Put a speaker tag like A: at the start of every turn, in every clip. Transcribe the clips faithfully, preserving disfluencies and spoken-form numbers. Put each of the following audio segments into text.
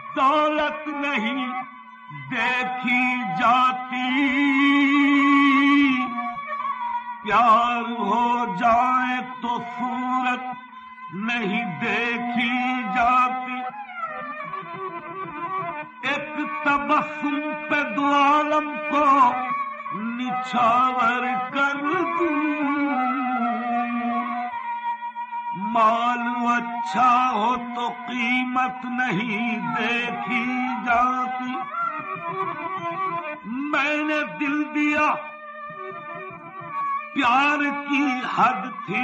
A: دولت نہیں دیکھی جاتی، پیار ہو جائے تو صورت نہیں دیکھی جاتی، ایک تبسم پہ دو عالم کو نچھاور کر دوں، مال اچھا ہو تو قیمت نہیں دیکھی جاتی، میں نے دل دیا پیار کی حد تھی،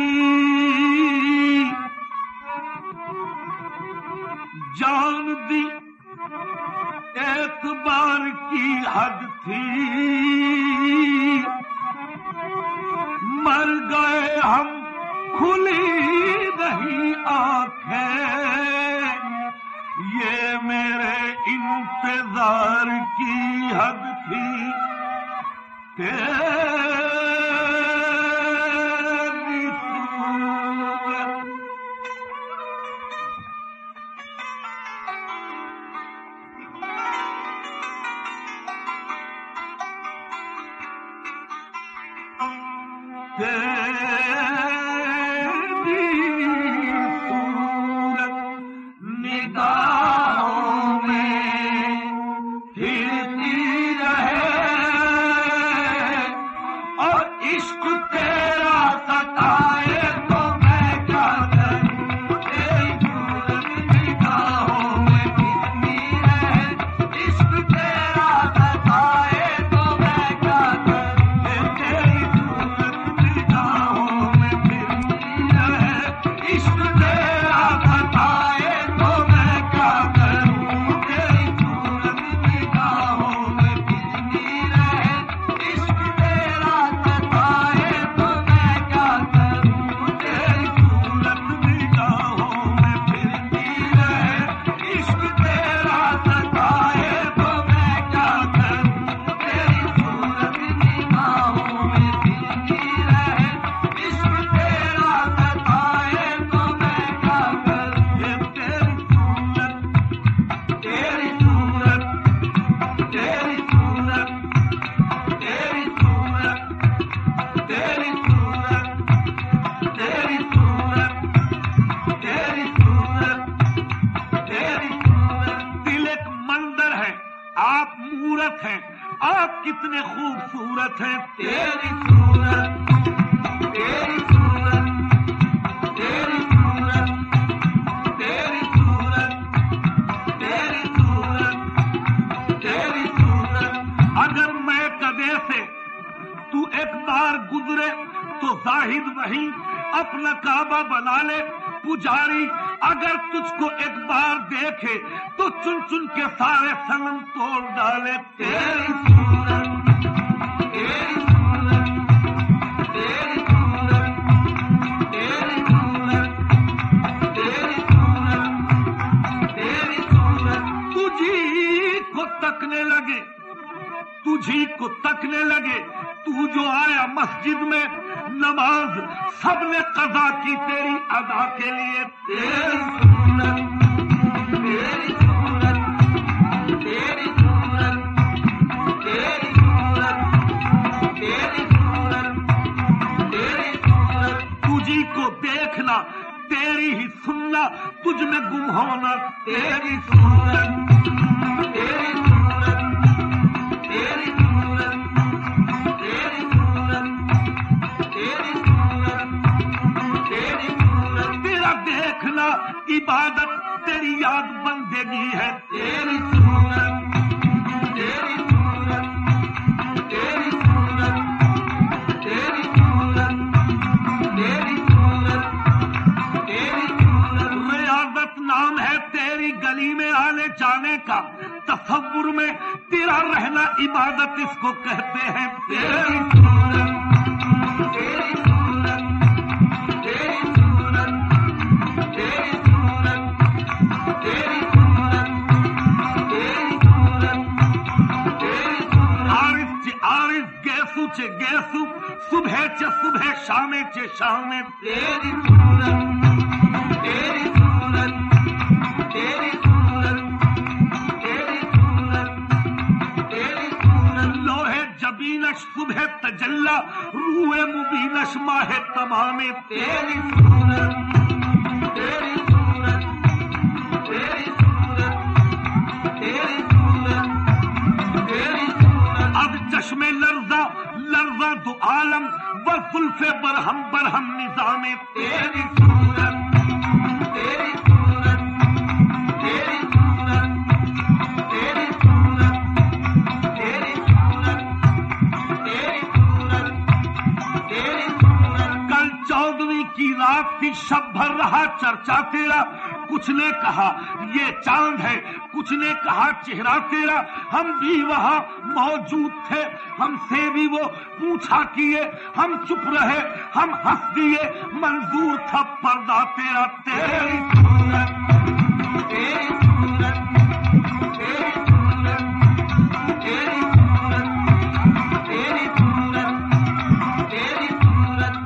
A: جان دی اعتبار کی حد تھی، مر گئے ہم کھلی نہیں آنکھیں، یہ میرے انتظار کی حد تھی، تیری کتنے خوبصورت ہیں، تیری صورت تیری صورت تیری صورت تیری صورت تیری صورت تیری صورت، اگر میں کدے سے تو ایک بار گزرے تو زاہد وہیں اپنا کعبہ بنا لے، پجاری اگر تجھ کو ایک بار دیکھے تو چن چن کے سارے صنم توڑ ڈالے، تیری صورت تیری صورت تیری صورت تیری صورت تیری صورت تیری صورت، تجھی کو تکنے لگے تجھی کو تکنے لگے تو جو آیا مسجد میں، نماز سب نے قضا کی تیری ادا کے لیے، تیری صورت تیری صورت تیری صورت تیری صورت تیری صورت تیری صورت، تجھی کو دیکھنا تیری ہی سننا، تجھ میں گم ہونا، تیری صورت تیری صورت تیری صورت تیری صورت تیری صورت تیری صورت، تیرا دیکھنا عبادت تیری یاد بندگی ہے، تیری صورت تیری صورت تیری صورت تیری صورت تیری صورت تیری صورت، ریاضت نام ہے تیری گلی میں آنے جانے کا، تصور میں تیرا رہنا عبادت اس کو کہتے ہیں، تیری صورت تیری صورت تیری صورت تیری صورت تیری صورت تیری صورت تیری صورت، عارف چے عارف گیسو چے گیسو، صبح چے صبح شامے چے شامے، تیری صورت تیری صورت تیری صورت صبح تجلا روئے مبینش ماہ تمام تیری صورت تیری صورت تیری صورت تیری صورت تیری صورت اب چشم لرزہ لرزہ دو عالم و زلف برہم برہم نظام تیری صورت تیری صورت تیری صورت تیری صورت تیری صورت تیری صورت تیری صورت کل چودہویں کی رات تھی شب بھر رہا چرچا تیرا کچھ نے کہا یہ چاند ہے کچھ نے کہا چہرہ تیرا ہم بھی وہاں موجود تھے ہم سے بھی وہ پوچھا کیے ہم چپ رہے ہم ہنس دیے منظور تھا پردہ تیرا تیری صورت تیری صورت تیری صورت تیری صورت تیری صورت تیری صورت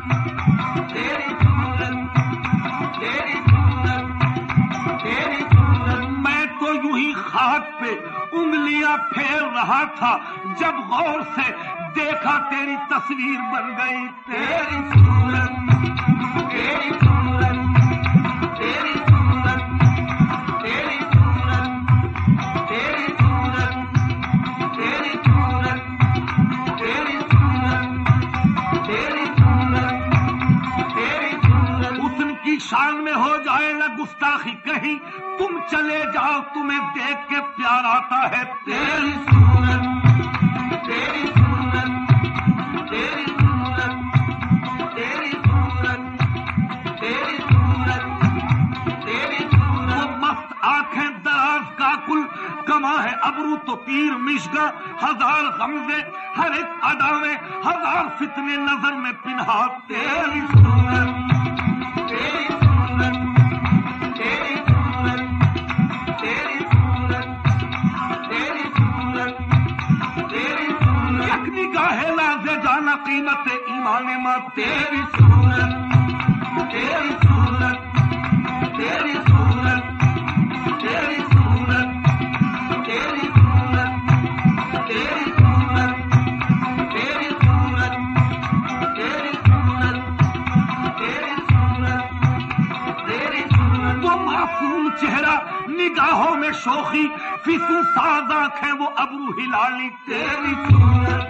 A: تیری صورت تیری صورت تیری صورت میں تو یوں ہی خاک پہ انگلیاں پھیر رہا تھا جب غور سے دیکھا تیری تصویر بن گئی تیری صورت تیری صورت تیری صورت تیری صورت تیری صورت تیری صورت تیری صورت تیری صورت تیری صورت حسن کی شان میں ہو جائے نہ گستاخی کہیں تم چلے جاؤ تمہیں دیکھ کے پیار آتا ہے تیری صورت تیری صورت تیری صورت تیری صورت تیری صورت تیری صورت وہ مست آنکھیں دراز کا کل کما ہے ابرو تو تیر مشگا ہزار غمزے ہر ایک ادا میں ہزار فتنے نظر میں پنہا تیری صورت تیری صورت تیری صورت تیری صورت تیری صورت تیری صورت یک نگاہ لازے جانا قیمت ایمان ماں تیری صورت تیری صورت تیری صورت تیری صورت تیری صورت تیری صورت تیری صورت تیری صورت تیری صورت تیری صورت وہ معصوم چہرہ نگاہوں میں شوخی فیسو ساز آنکھیں وہ ابرو ہلالی تیری صورت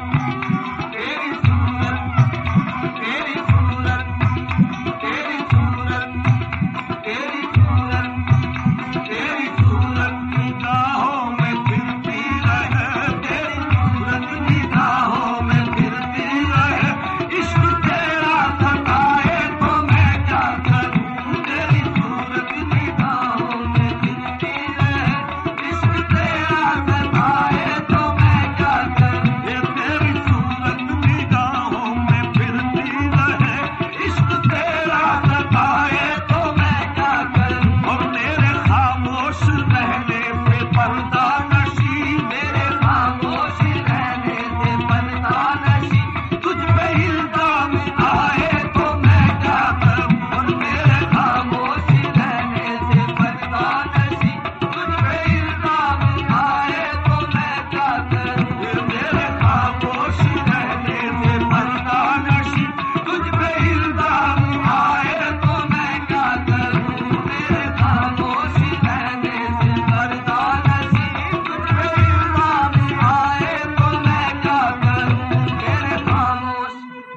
A: تیری صورت تیری صورت تیری صورت تیری صورت تیری صورت نگاہوں میں پھرتی رہے تیری صورت نگاہوں میں پھرتی رہے عشق تیرا ستائے تو میں کیا کروں تیری صورت نگاہوں میں پھرتی رہے عشق تیرا ستائے تو میں کیا کروں تیری صورت نگاہوں میں پھرتی رہے عشق تیرا ستائے تو میں کیا کروں اور میرے خاموش رہنے سے پردہ نشی میرے خاموش رہنے سے پردہ نشی تجھ پہ الزام آئے تو میں کیا کروں اور میرے خاموش رہنے سے پردہ نشی تجھ پہ الزام آئے تو میں کیا کروں میرے خاموش رہنے سے پردہ نشی تجھ پہ الزام آئے تو میں کیا کروں میرے خاموش رہنے سے پردہ نشی تجھ پہ الزام آئے تو میں کیا کروں میرے خاموش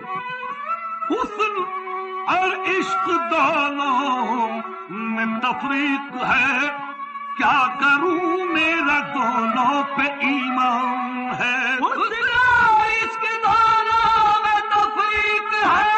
A: حسن اور عشق دونوں میں تفریق ہے کیا کروں میرا دونوں پہ ایمان ہے حسن اور عشق دونوں میں تفریق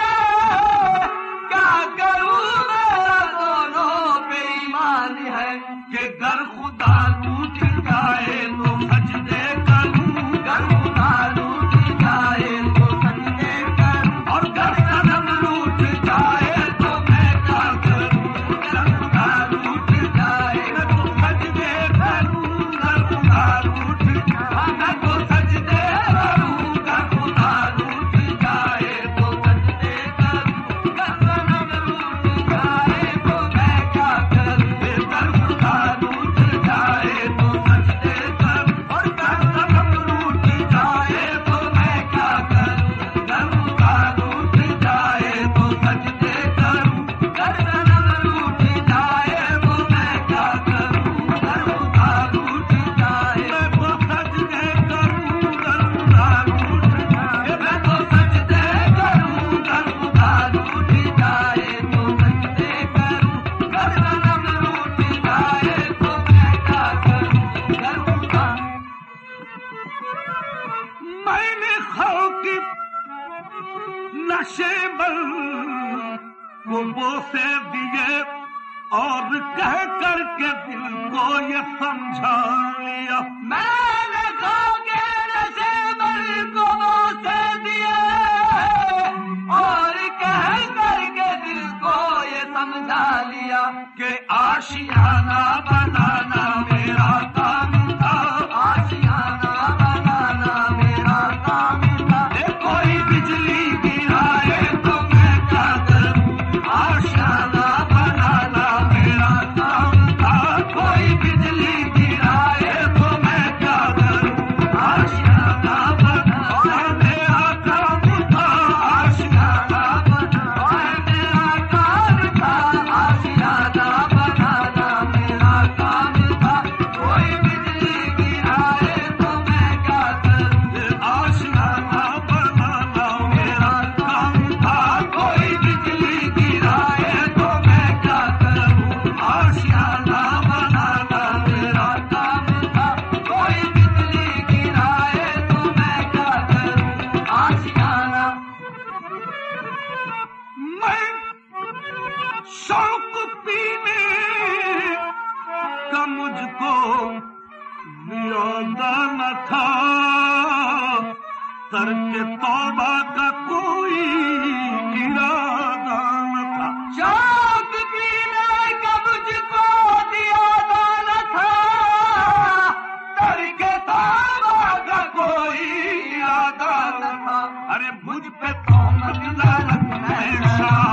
A: ہے کیا کروں میرا دونوں پہ ایمان ہے کہ گر خدا لوٹ جائے تو سجدے کروں گر خدا لوٹ جائے تو سجدے کروں اور گر صنم لوٹ جائے تو میں کیا کروں گر خدا لوٹ جائے تو سجدے کروں گر خدا لوٹ جائے تو سجدے کروں گر خدا لوٹ جائے تو سجدے کروں گر صنم لوٹ جائے تو میں کیا کروں گر خدا لوٹ جائے تو سجدے وہ بوسے دیے اور کہہ کر کے دل کو یہ سمجھا لیا
B: میں نے کھوکے نشے بر کو بوسے دیے اور کہہ کر کے دل کو یہ سمجھا لیا
A: کہ آشیانہ بنانا میرا کام تھا
B: آشیانہ بنانا میرا کام تھا
A: کوئی بجلی گرائے تو میں کیا کروں آشیانہ بنانا میرا کام تھا کوئی بجلی گرائے تو میں کیا کروں آشیانہ بنانا میرا کام تھا آشیانہ
B: بنانا میرا کام تھا آشیانہ بنانا میرا کام تھا کوئی بجلی گرائے تو میں کیا کروں
A: آشیانہ بنانا میرا کام تھا کوئی بجلی گرائے تو میں کیا کروں آشیانہ بنانا میرا
B: کام تھا کوئی بجلی گرائے تو میں کیا کروں آشیانہ
A: میں شوق پینے کا مجھ کو ارادہ نہ تھا ترک توبہ کا کوئی ارادہ نہ تھا
B: شوق پینے کا مجھ کو زیادہ نہ تھا ترک توبہ کا کوئی ارادہ نہ تھا
A: ارے مجھ پہ تو مت لعنت ہے شاہ